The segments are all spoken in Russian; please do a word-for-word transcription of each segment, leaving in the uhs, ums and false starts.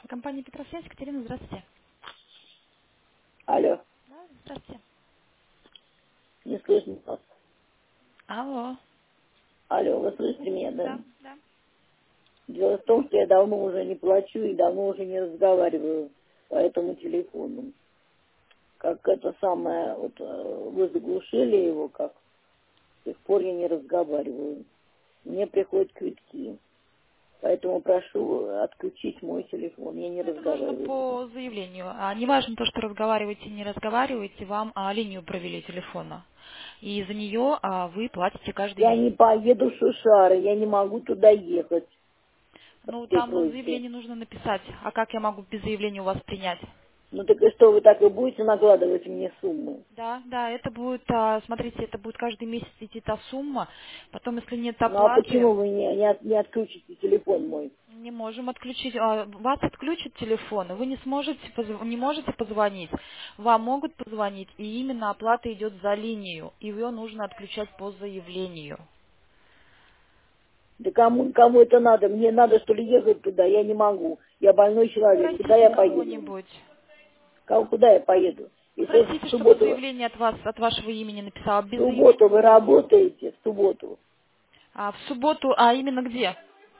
Компания Петросвязь, Екатерина, здравствуйте. Алло, Да, здравствуйте. не слышно вас. Алло. Алло, вы слышите меня, да? Да, да. Дело в том, что я давно уже не плачу и давно уже не разговариваю по этому телефону. Как это самое, вот э, вы заглушили его, как с тех пор я не разговариваю. Мне приходят квитки. Поэтому прошу отключить мой телефон. Я не Ну, это нужно разговариваю. по заявлению. А не важно то, что разговариваете, не разговариваете, вам а, линию провели телефона. И за нее а, вы платите каждый Я месяц. не поеду в Шушары, я не могу туда ехать по Ну, этой там просьбе. заявление нужно написать. А как я могу без заявления у вас принять? Ну так и что, вы так и будете накладывать мне суммы? Да, да, это будет, а, смотрите, это будет каждый месяц идти та сумма. Потом, если нет Ну а оплаты, почему вы не, не, от- не отключите телефон мой? не можем отключить. а, Вас отключат телефон, и вы не сможете, позв- не можете позвонить. Вам могут позвонить, и именно оплата идет за линию. И ее нужно отключать по заявлению. Да кому, кому это надо? Мне надо, что ли, ехать туда? Я не могу. Я больной человек. Куда Попросите я поеду? кого-нибудь. Ка- Куда я поеду? Если в Попросите, чтобы субботу, заявление от вас, от вашего имени написала. в Без субботу заявления вы не идет. работаете, в субботу, А в субботу, а именно где?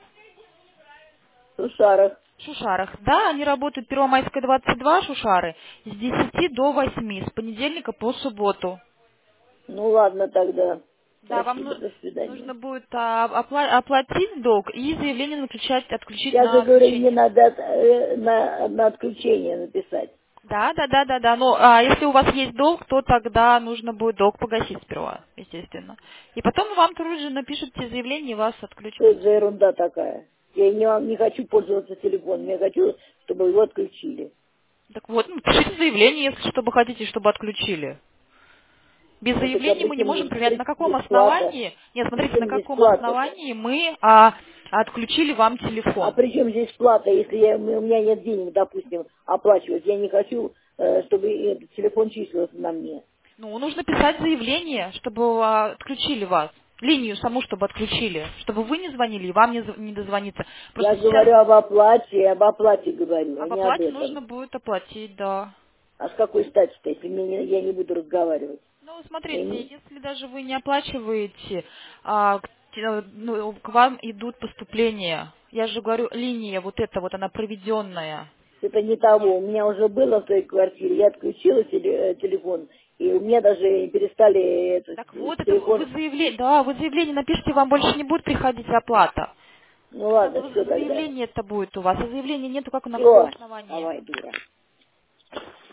в Шушарах. В Шушарах. Да, они работают Первомайская, двадцать два, Шушары, с десяти до восьми, с понедельника по субботу. Ну ладно тогда. Да, вам Спасибо, ну- до свидания. нужно будет а, опла- оплатить долг и заявление включать, отключить Я же на говорю, мне отключение. надо э, на, на отключение написать. Да, да, да, да, да. Но а, если у вас есть долг, то тогда нужно будет долг погасить сперва, естественно. И потом вам тут же напишите заявление, и вас отключат. Что это за ерунда такая? Я не, не хочу пользоваться телефоном, я хочу, чтобы его отключили. Так вот, ну, пишите заявление, если что бы хотите, чтобы отключили. Без Ну так а заявления при мы не чем можем здесь, проверять, при на чем каком здесь плата? основании, нет, При смотрите, на чем здесь каком плата? основании мы а, отключили вам А телефон. при чем здесь плата, если я, у меня нет денег, допустим, оплачивать? Я не хочу, э, чтобы этот телефон числился на мне. Ну, нужно писать заявление, чтобы а, отключили вас. Линию саму, чтобы отключили. Чтобы вы не звонили и вам не, з- не дозвониться. Я Просто сейчас говорю об оплате, об оплате говорю, а об не об оплате нужно этом. будет оплатить, да. А с какой стати-то, если мне не- я не буду разговаривать? Ну, Я смотрите, не- если даже вы не оплачиваете, а, к, те- ну, к вам идут поступления. Я же говорю, линия вот эта вот, она проведенная. это не того. У меня уже было в той квартире, я отключила теле- э, телефон, и у меня даже перестали этот Так э, вот, это вы телефон. заявление, да, вы заявление напишите, вам больше не будет приходить оплата. Ну Это ладно, все в- тогда. заявление это будет у вас. А заявления нету, как на каком Все, основании? давай, дура.